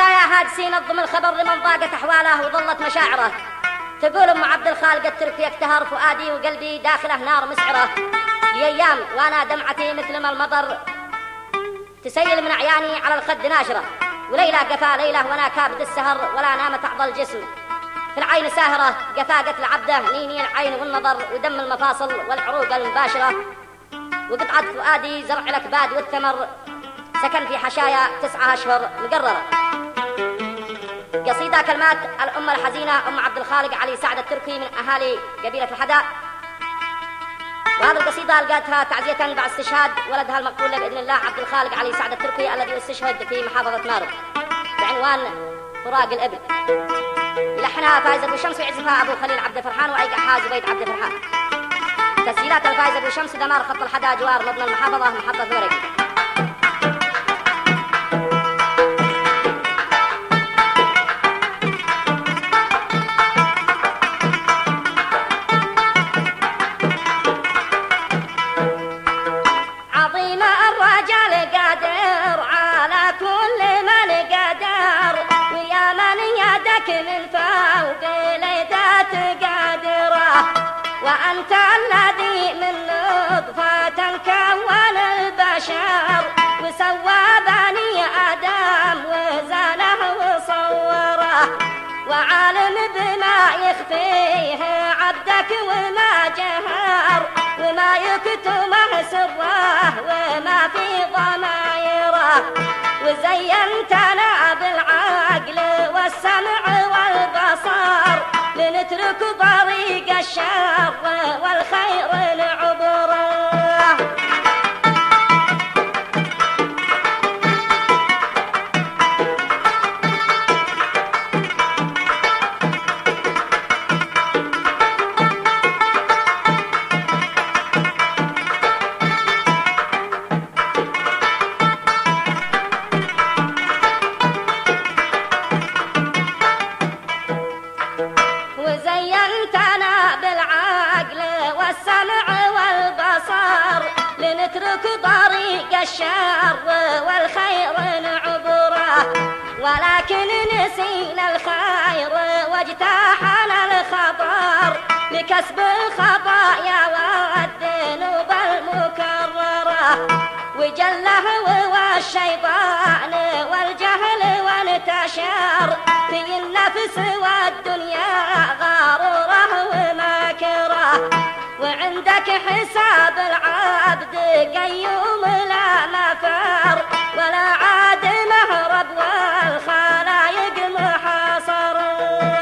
الحشايا هاجسين الضم الخبر لمن ضاقت أحواله وظلت مشاعره. تقول أم عبد الخالق التركي اكتهر فؤادي وقلبي داخله نار مسعرة. لأيام وأنا دمعتي مثل ما المطر تسيل من عياني على الخد ناشرة. وليلة قفا ليلة وأنا كابد السهر ولا نامت أعضى الجسم. في العين ساهرة قفا قتل عبده نيني العين والنظر ودم المفاصل والعروق المباشرة. وقطعة فؤادي زرع الأكباد والثمر سكن في حشايا 9 أشهر مقررة. قصيدة كلمات الأم الحزينة أم عبد الخالق علي سعد التركي من أهالي قبيلة الحداء. وهذه القصيدة لقيتها تعزية بعد استشهاد ولدها المقتول بإذن الله عبد الخالق علي سعد التركي الذي استشهد في محافظة مارب بعنوان فراق الإبل. يلحنها فايز أبو شمس ويعزفها أبو خليل عبد الفرحان وأيقعها زبيد عبد الفرحان. تسجيلات الفايز أبو شمس دمار خط الحداء جوار مبنى المحافظة محطة ثورقي. وأنت الذي من نطفة كون البشر وسوى بني آدم وزاله وصوره وعالم بما يخفيه عبدك وما جهر وما يكتمه سره وما في ضمائره وزينتنا بالعقل والسمع والبصر لنترك طريق الشر والخير لعبره. وزينتنا بالعقل والسمع والبصر لنترك طريق الشر والخير نعبره ولكن نسينا الخير واجتاحنا الخطر لكسب الخطايا والذنوب المكرره وجله والشيطان والجهل وانتشر في النفس والدنيا غرره ومكره وعندك حساب العبد قيوم لا مفر ولا عاد مهرب والخلايق محاصره.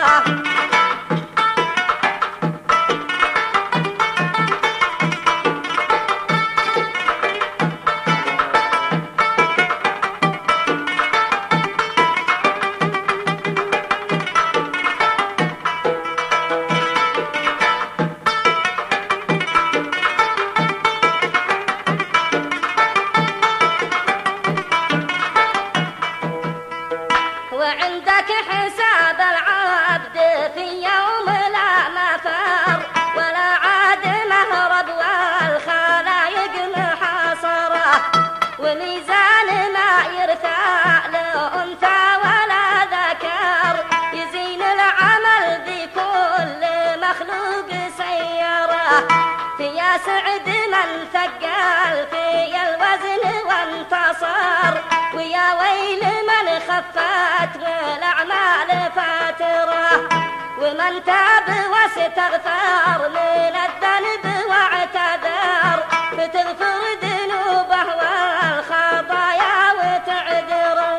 وعندك حساب العبد في يوم لا مفر ولا عاد مهرب والخلايق محاصره وميزان ما يرفع لأنثى ولا ذكر يزين العمل بكل مخلوق سيره فيا سعد من ثقل في الوزن وانتصر ويا ويل من خفت بالأعمال فاترة ومن تاب واستغفر من الذنب واعتذر فتغفر ذنوبه والخطايا وتعذره.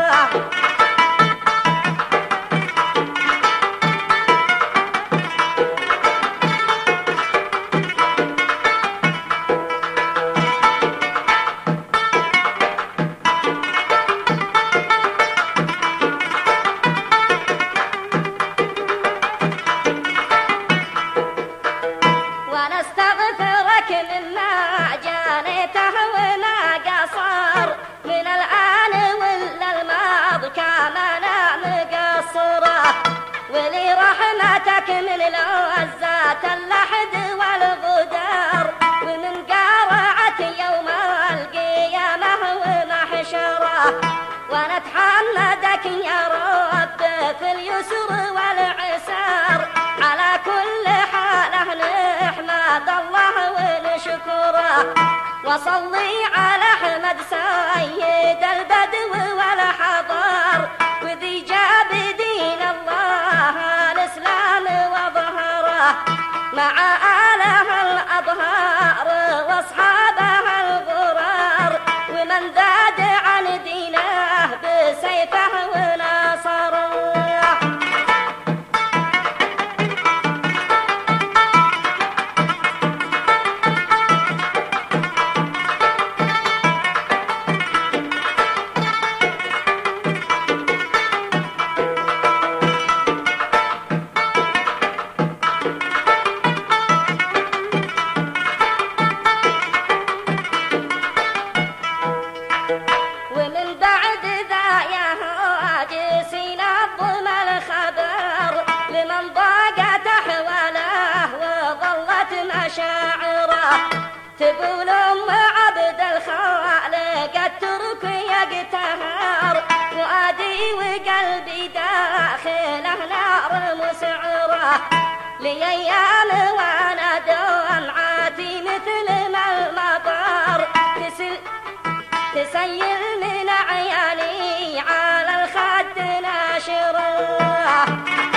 ونستغفرك مما جانيته وما قصر من الآن ولا الماض كامنا مقصره ولي رحمتك من العزات اللحد والغدر ومن قارعة يوم القيامة ومحشره نتحمدك يا رب في اليسر والعسر، على كل حاله نحمد الله ونشكره، وصلي على أحمد سيد البدو والحضر، وذي جاب دين الله الإسلام وظهره، مع آله الأطهار وأصحابه الغرار، ومن ذاد عن دينه بسيفه ونصره. ومن بعد ذا يا هاجسين الظلم الخبر، لمن ضاقت أحواله وظلت مشاعره، تقول أم عبد الخالق الترك يقتهر، فؤادي وقلبي داخله نار مسعره، لأيام وانا دمعاتي مثل ما المطر تسيل من عيالي على الخد ناشره.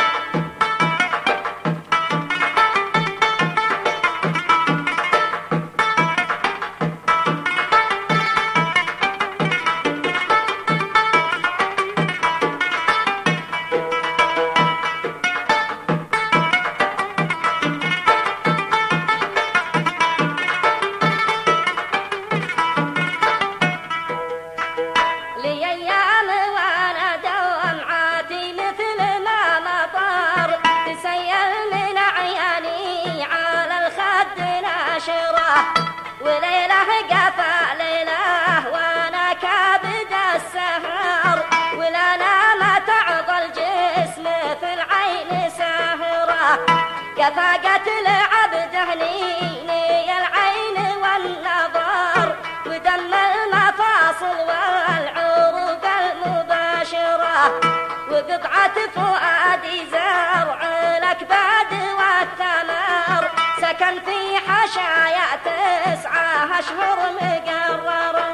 لأيام وانا دمعاتي مثل ما مطر تسيل من عياني على الخد ناشره، وليله قفا ليله وانا كابد السهر، ولا نام تعظى الجسم في العين ساهره، قفا قتل عبد هنيني العين والنظر، ودم المفاصل والعروق المباشرة، وقطعة فؤادي زرع الأكباد والثمر، سكن في حشايا 9 أشهر مقررة.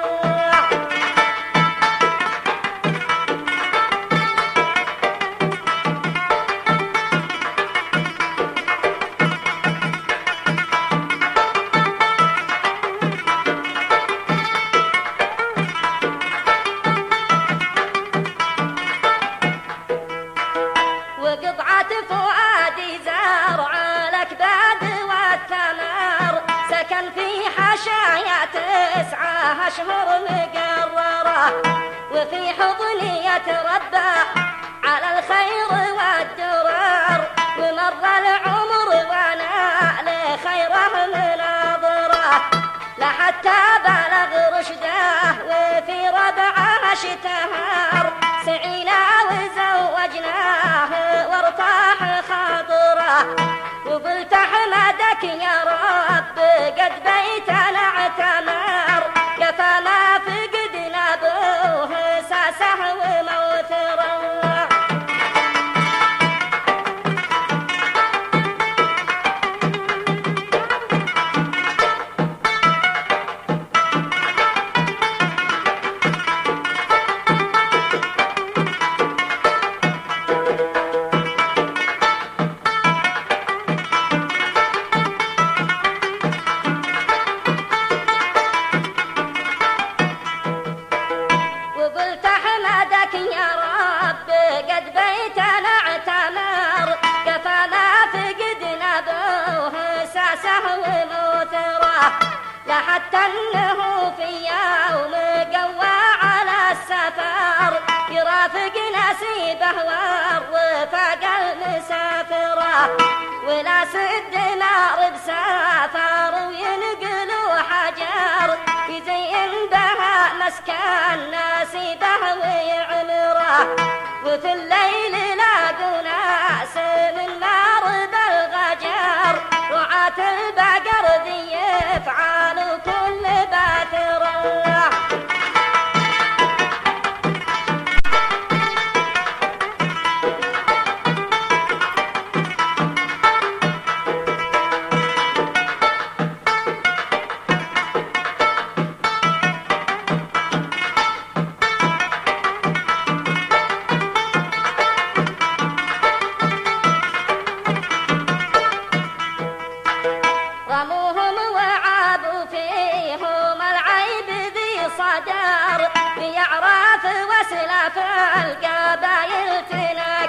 وقطعة فؤادي زرع الأكباد والثمر، سكن في حشايا 9 أشهر مقررة، وفي حضني يتربى على الخير والدرر، ومر العمر وانا لخيره مناظره، لحتى بلغ رشده وفي ربعه اشتهر، سعينا وزوجناه وارتاح خاطره، وقلت احمدك يا رب قد بيتنا اعتمر، كفى ما فقدنا ابوه ساسه وموثره. وقلت احمدك يا رب قد بيتنا اعتمر، كفى ما فقدنا ابوه ساسه وموثره، لحتى انه في يوم قوى على السفر، يرافق نسيبه والرفاق المسافره، ولا سد نار بسافر وينقلوا حجر، يزين بها مسكن نسيبه ويعمره، وفي الليل لاقوا ناس من مارب الغجر، رعاة البقر ذي يفعلوا كل باثره.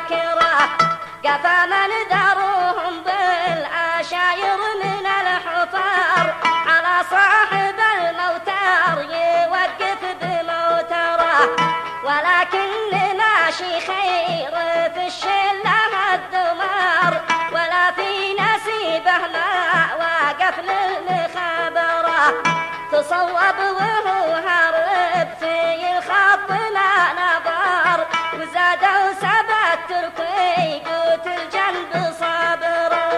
باكرة قفا من ذروهم بالعشاير من الحفار على صاحب الموتار يوقف بموتره ولكن ماشي خير في الشلة الدمار ولا في نسيبه ما واقف للمخابرة تصوب وهو هارب في الخط ما نظر وزادوا سبت تركي قوت الجنب صابره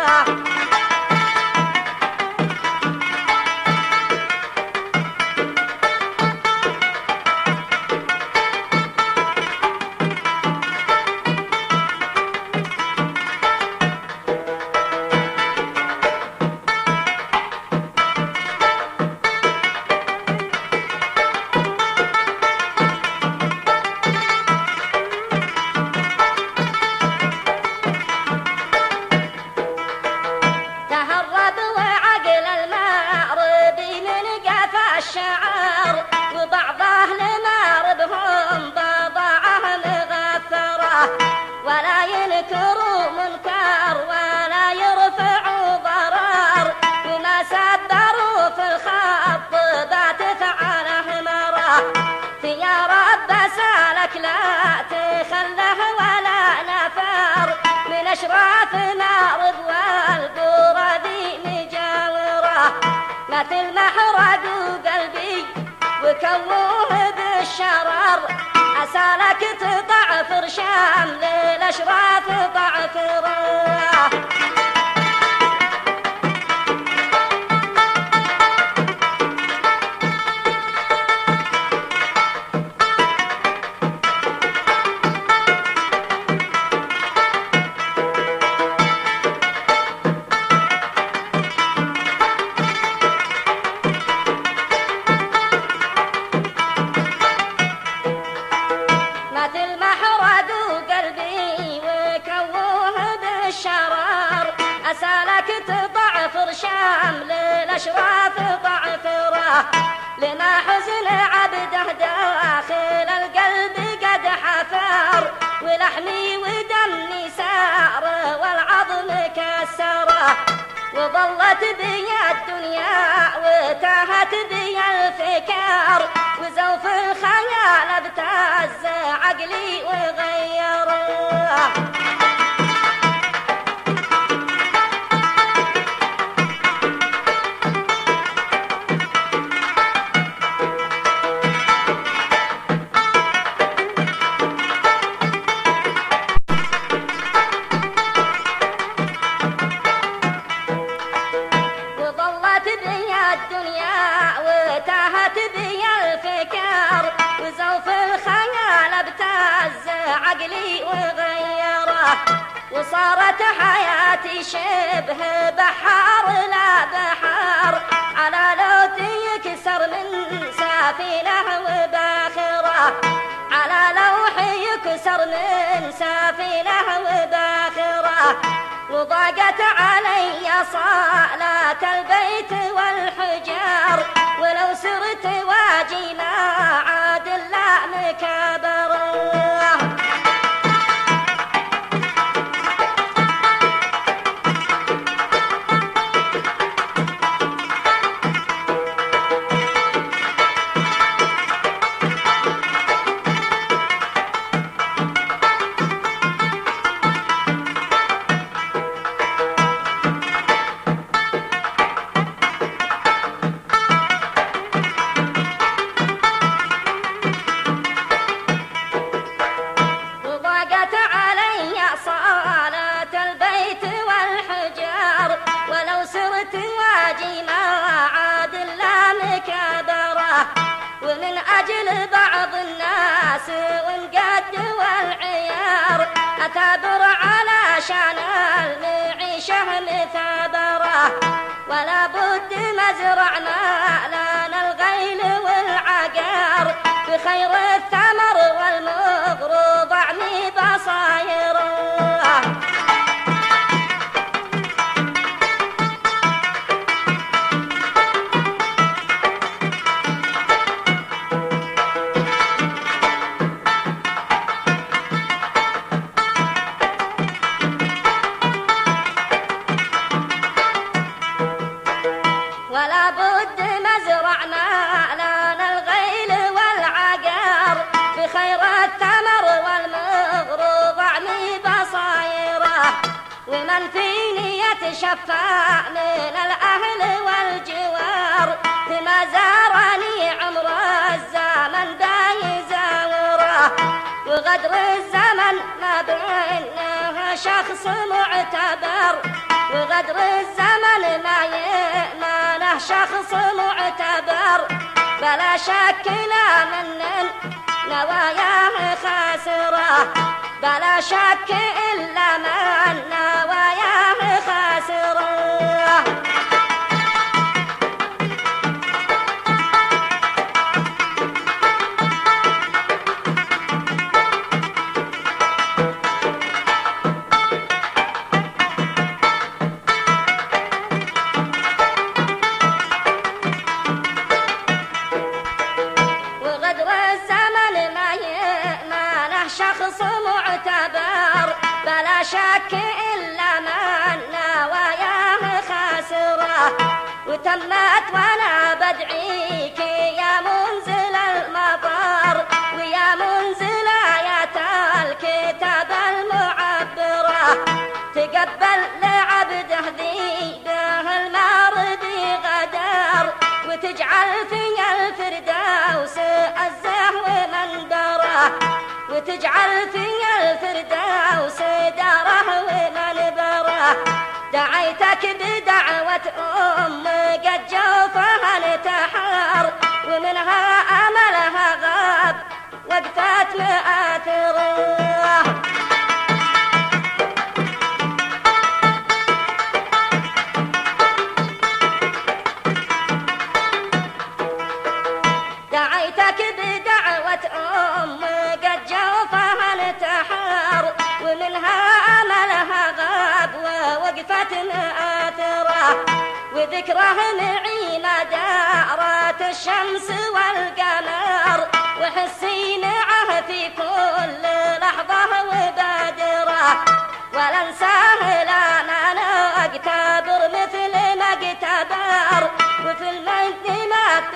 الشعر وبعض أهل ماربهم بضاعه مغفرة ولا ينكروا منكر ولا يرفعوا ضرر وما سبروا في الخط بات فعله مرة يا رب سالك لا تخله ولا نفر من أشراف مارب والقرى ذي مجاورة مثل ما حرقوا قلبي وكووه بالشرر أسالك تضعفر شامل الأشراف ضعفره مثل ما حرقوا قلبي وكووه بالشرر أسالك تضعفر شامل الأشراف ضعفره لما حزن عبده داخل القلب قد حفر ولحمي ودمي سار والعظم كسره وظلت بي الدنيا وتاهت بي الفكر وزوف الخيال ابتز عقلي وغيره وظلت بي الدنيا وتاهت بي الفكر وزوف الخيال ابتز عقلي وغيره وصارت حياتي شبه بحار لا بحر على لوت يكسر من سفينة وباخرة على لوح يكسر من سفينة وباخرة وضاقت علي صالة البيت والحجار ولو سرت واجي ما عاد لا مكابره وضاقت علي صالة البيت والحجار ولو سرت واجي ما عاد لا مكابره ومن أجل بعض الناس وانقد والعيار أثابر على شان المعيشة مثابره ولا بد مزرع مالنا الغيل والعقار بخير الثمر والمغروض عمي بصايره ومن فيني يتشفع من الأهل والجوار ما زارني عمر الزمن بايزوره وغدر الزمن ما بينه شخص معتبر وغدر الزمن ما يأمنه شخص معتبر بلا شك لا من نواياه خاسره بلا شك إلا من نواياه خاسره شخص معتبر بلا شك إلا من نواياه خاسره وتمت وانا بدعيك يا منزل المطر ويا منزل آيات الكتاب المعبرة تقبل لعبده ذي به المرضي غدر وتجعل في الفردوس الزهو منبره وتجعل في الفردوس داره ومنبره دعيتك بدعوة قد جوفها انتحر ومنها أملها غاب وقفت مآثره دعيتك بدعوة قد جوفها انتحر ومنها أملها غاب ووقفت مآثره وذكره معي ما دارت الشمس والقمر وحسي معه في كل لحظة وبادرة ولا انساه لا ما اقتبر مثل ما اقتبر وفي المجد ما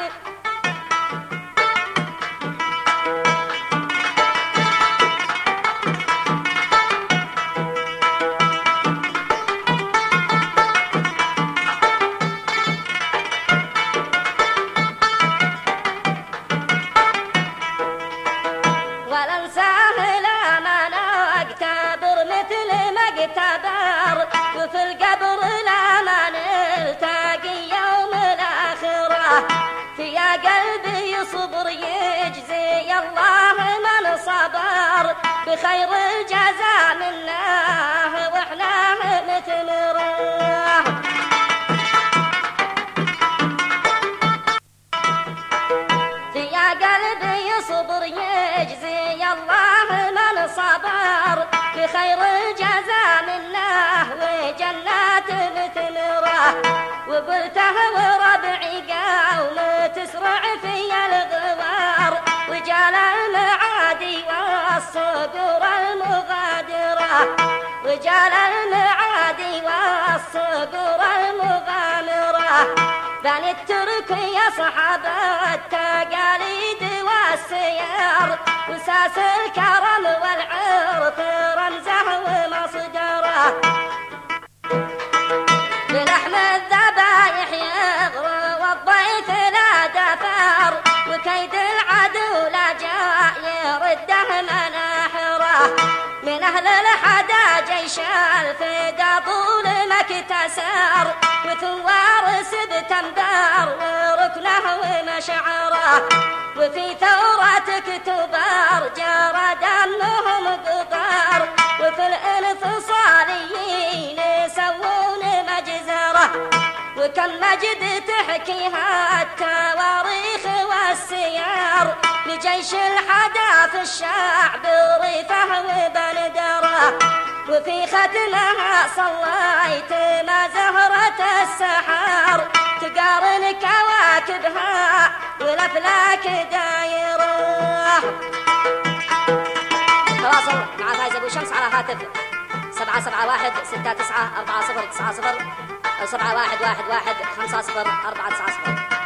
وفي القبر لا ما نلتقي يوم الآخرة في قلبي صبر يجزي الله من صبر بخير الجزاء منه واحنا مثمره في قلبي صبر يجزي الله من صبر بخير الجزاء منه وجنات مثمره وقلته وربعي قوم تسرع في الغوار وجال المعادي والصقور المغادرة وجال المعادي والصقور المغامرة بني الترك يصحب التقاليد والسير وساس الكرم والعرف رمزه ومصدره بلحم الذبايح يغرى والضيف لا دفر وكيد العدو لا جاء يرده مناحره من أهل الحدا جيش الفدا طول مكتسر وثوار سبتمبر وركنه ومشعره وفي ثورتك تبار جرى دمهم قطار وفي الانفصاليين يسوون مجزره وكم مجد تحكيها التواريخ والسير لجيش الحدا في الشعب ريفه وبندره وفي ختمها صليت ما زهرة السحر تقارن كواكبها والأفلاك دايره. تواصل مع فايز أبو شمس على هاتف 771 69 40 90 أو 711 11 50 490.